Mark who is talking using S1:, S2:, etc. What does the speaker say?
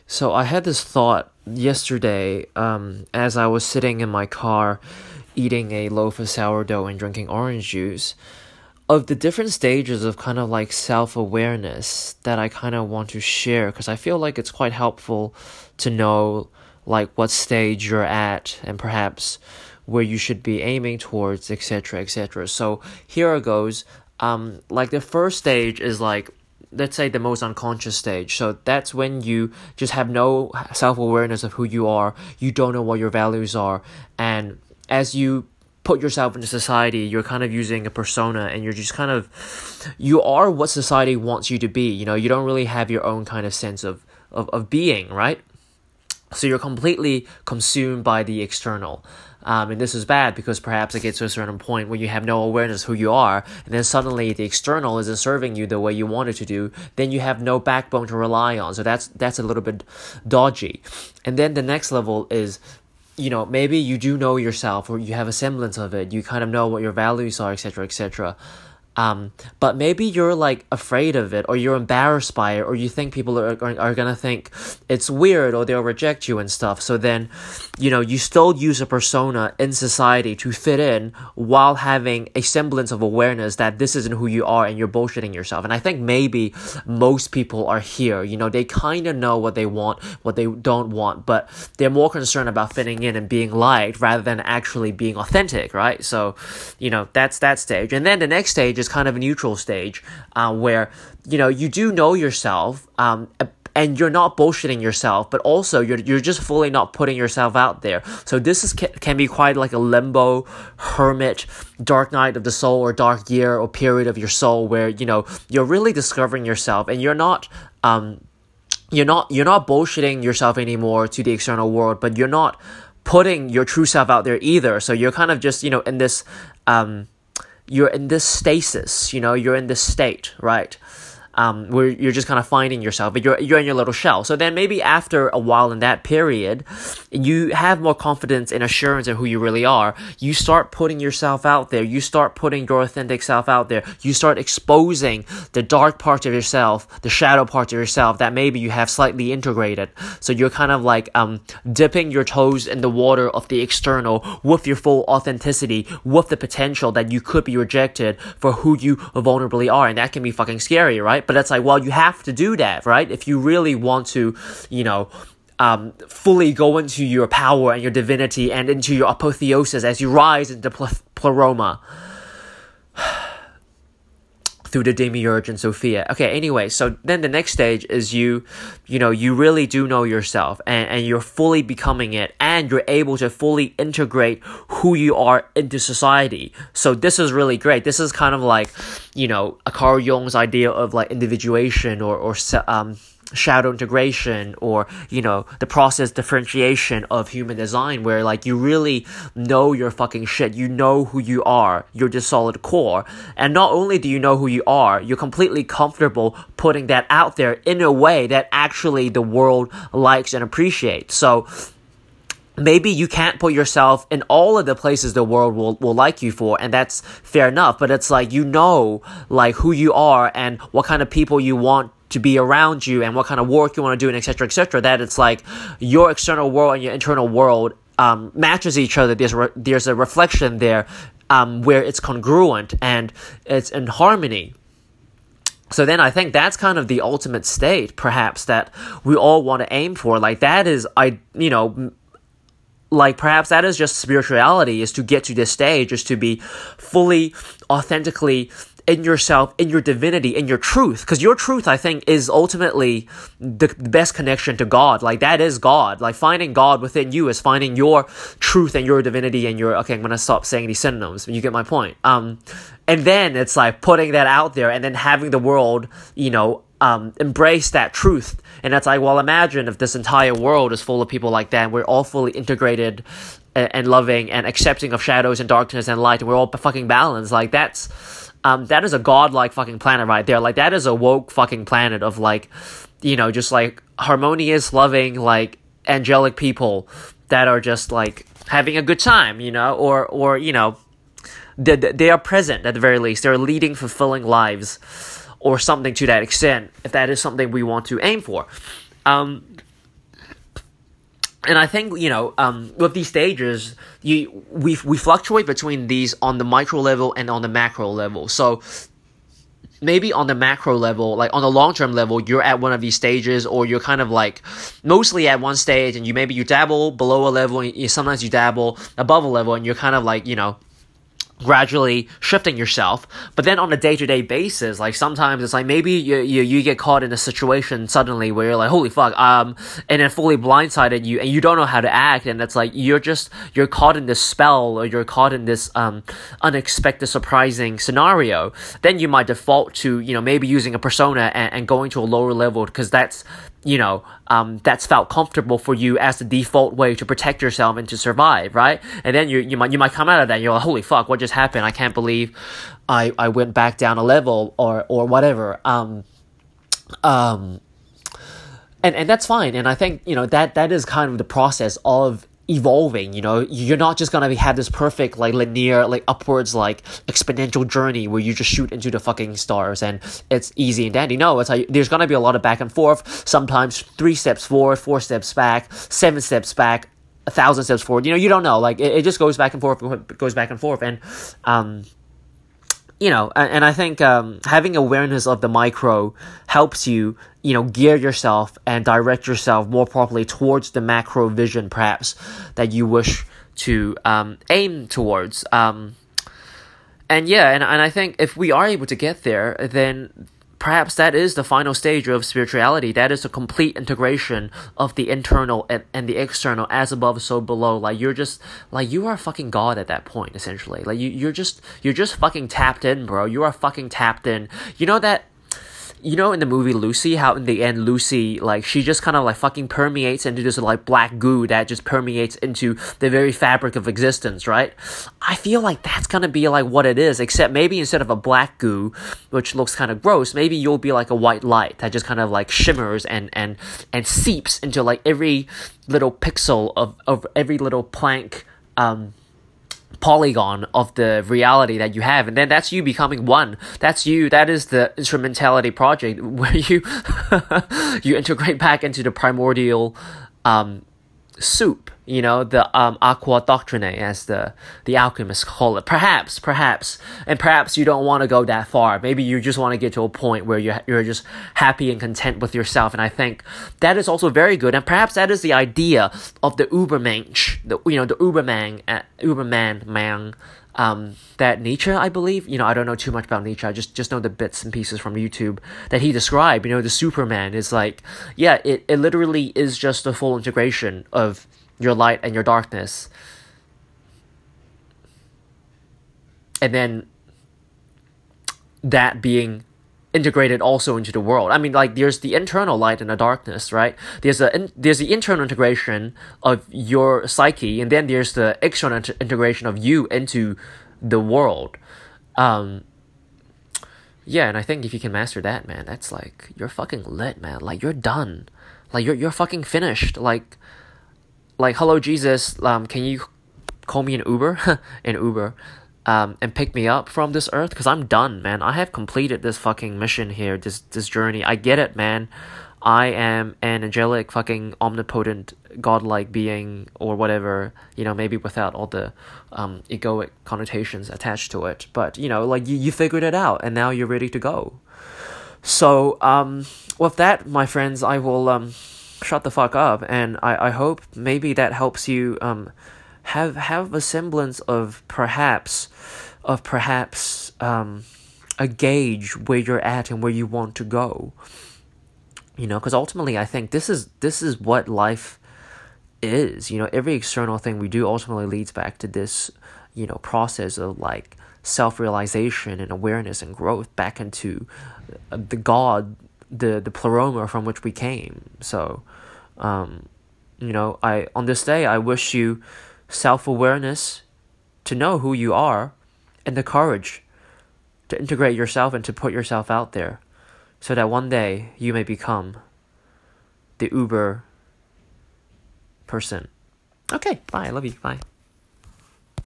S1: So I had this thought yesterday, as I was sitting in my car eating a loaf of sourdough and drinking orange juice, of the different stages of kind of like self-awareness that I kind of want to share, because I feel like it's quite helpful to know like what stage you're at and perhaps where you should be aiming towards, etc., etc. So here it goes. Like the first stage is like, let's say, the most unconscious stage. So that's when you just have no self-awareness of who you are. You don't know what your values are. And as you put yourself into society, you're kind of using a persona, and you're just kind of, you are what society wants you to be. You know, you don't really have your own kind of sense of being, right? So you're completely consumed by the external. And this is bad because perhaps it gets to a certain point where you have no awareness of who you are, and then suddenly the external isn't serving you the way you want it to do, then you have no backbone to rely on. So that's a little bit dodgy. And then the next level is, maybe you do know yourself, or you have a semblance of it. You kind of know what your values are, etc., etc. But maybe you're like afraid of it, or you're embarrassed by it, or you think people are gonna think it's weird, or they'll reject you and stuff. So then, you still use a persona in society to fit in while having a semblance of awareness that this isn't who you are and you're bullshitting yourself. And I think maybe most people are here. They kind of know what they want, what they don't want, but they're more concerned about fitting in and being liked rather than actually being authentic, right? So, that's that stage. And then the next stage is kind of a neutral stage, where you do know yourself, and you're not bullshitting yourself, but also you're just fully not putting yourself out there. So this can be quite like a limbo, hermit, dark night of the soul, or dark year or period of your soul, where you're really discovering yourself, and you're not bullshitting yourself anymore to the external world, but you're not putting your true self out there either. So you're kind of just in this you're in this stasis, you're in this state, right? Where you're just kind of finding yourself, but you're in your little shell. So then maybe after a while in that period, you have more confidence and assurance in who you really are. You start putting yourself out there. You start putting your authentic self out there. You start exposing the dark parts of yourself, the shadow parts of yourself that maybe you have slightly integrated. So you're kind of like dipping your toes in the water of the external with your full authenticity, with the potential that you could be rejected for who you vulnerably are. And that can be fucking scary, right? But it's like, well, you have to do that, right? If you really want to, fully go into your power and your divinity and into your apotheosis as you rise into pleroma through the demiurge and Sophia. Okay, anyway, so then the next stage is you really do know yourself, and you're fully becoming it, and you're able to fully integrate who you are into society. So this is really great. This is kind of like, a Carl Jung's idea of like individuation or shadow integration, or the process differentiation of human design, where like you really know your fucking shit. You know who you are. You're the solid core, and not only do you know who you are, you're completely comfortable putting that out there in a way that actually the world likes and appreciates. So maybe you can't put yourself in all of the places the world will like you for, and that's fair enough, but it's like, like who you are and what kind of people you want to be around you and what kind of work you want to do, and etc., etc., that it's like your external world and your internal world matches each other. There's a reflection there, where it's congruent and it's in harmony. So then I think that's kind of the ultimate state, perhaps, that we all want to aim for. Like that is, like perhaps that is just spirituality, is to get to this stage, is to be fully, authentically in yourself, in your divinity, in your truth. Because your truth, I think, is ultimately the best connection to God. Like that is God. Like finding God within you is finding your truth and your divinity and your, okay, I'm going to stop saying these synonyms, but you get my point. And then it's like putting that out there, and then having the world, embrace that truth. And it's like, well, imagine if this entire world is full of people like that, and we're all fully integrated and loving and accepting of shadows and darkness and light, and we're all fucking balanced. Like that is a godlike fucking planet right there. Like that is a woke fucking planet of like, just like harmonious, loving, like angelic people that are just like having a good time, or they are present at the very least. They're leading fulfilling lives, or something to that extent, if that is something we want to aim for. and I think, with these stages, we fluctuate between these on the micro level and on the macro level. So maybe on the macro level, like on the long-term level, you're at one of these stages, or you're kind of like mostly at one stage, and you dabble below a level, and sometimes you dabble above a level, and you're kind of like, gradually shifting yourself. But then on a day-to-day basis, like sometimes it's like maybe you get caught in a situation suddenly where you're like, holy fuck, and then fully blindsided you, and you don't know how to act, and it's like you're caught in this spell, or you're caught in this unexpected surprising scenario. Then you might default to maybe using a persona and going to a lower level, because that's that's felt comfortable for you as the default way to protect yourself and to survive, right? And then you might come out of that and you're like, holy fuck, what just happened? I can't believe I went back down a level, or whatever. And that's fine. And I think, that is kind of the process of evolving. You're not just gonna have this perfect, like, linear, like, upwards, like, exponential journey where you just shoot into the fucking stars and it's easy and dandy. No, it's like there's gonna be a lot of back and forth. Sometimes 3 steps forward, 4 steps back, 7 steps back, 1,000 steps forward. You don't know. Like, it just goes back and forth, and and I think having awareness of the micro helps you, gear yourself and direct yourself more properly towards the macro vision, perhaps, that you wish to aim towards. And I think if we are able to get there, then perhaps that is the final stage of spirituality. That is a complete integration of the internal and the external, as above, so below. Like, you're just, like, you are fucking God at that point, essentially. Like, you're just fucking tapped in, bro. You are fucking tapped in. In the movie Lucy, how in the end Lucy, like, she just kind of like fucking permeates into this like black goo that just permeates into the very fabric of existence, right? I feel like that's gonna be like what it is, except maybe instead of a black goo, which looks kind of gross, maybe you'll be like a white light that just kind of like shimmers and seeps into like every little pixel of every little plank polygon of the reality that you have, and then that's you becoming one. That is the instrumentality project where you you integrate back into the primordial soup, the aqua doctrine, as the alchemists call it. Perhaps you don't want to go that far. Maybe you just want to get to a point where you're just happy and content with yourself, and I think that is also very good. And perhaps that is the idea of the Ubermensch, the Uberman, that Nietzsche, I believe, I don't know too much about Nietzsche. I just know the bits and pieces from YouTube that he described. The Superman is like, it literally is just a full integration of your light and your darkness, and then that being integrated also into the world. I mean, like, there's the internal light and the darkness, right? There's the internal integration of your psyche, and then there's the external integration of you into the world. And I think if you can master that, man, that's like, you're fucking lit, man. Like, you're done. Like, you're fucking finished. Like, hello, Jesus, can you call me an Uber? And pick me up from this earth? Because I'm done, man. I have completed this fucking mission here, this journey. I get it, man. I am an angelic, fucking omnipotent, godlike being, or whatever, maybe without all the egoic connotations attached to it. But, like, you figured it out, and now you're ready to go. So, with that, my friends, I will shut the fuck up, and I hope maybe that helps you have a semblance of perhaps a gauge where you're at and where you want to go. Because ultimately I think this is what life is. Every external thing we do ultimately leads back to this, process of like self-realization and awareness and growth back into the God, the pleroma from which we came. So, on this day, I wish you self-awareness to know who you are, and the courage to integrate yourself and to put yourself out there, so that one day you may become the Uber person. Okay, bye. I love you. Bye.